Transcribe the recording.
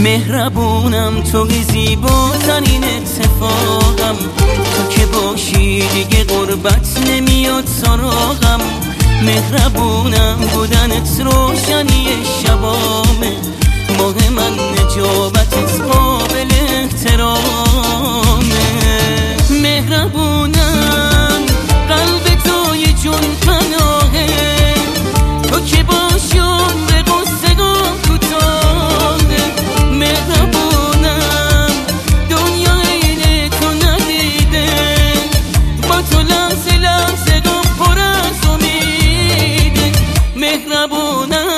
مهربونم توی زیباترین اتفاقم، تو که باشی دیگه غربت نمیاد سراغم. مهربونم بودنت روشنی شبامه، ماه من نجابتت قابل احترامه. مهربونم قلب توی جون پناهه، تو که باشی عمر قصه گم کوتاهه. مهربونم دنیا عین تو ندیده، با تو لحظه لحظه گم پر از امیده. مهربونم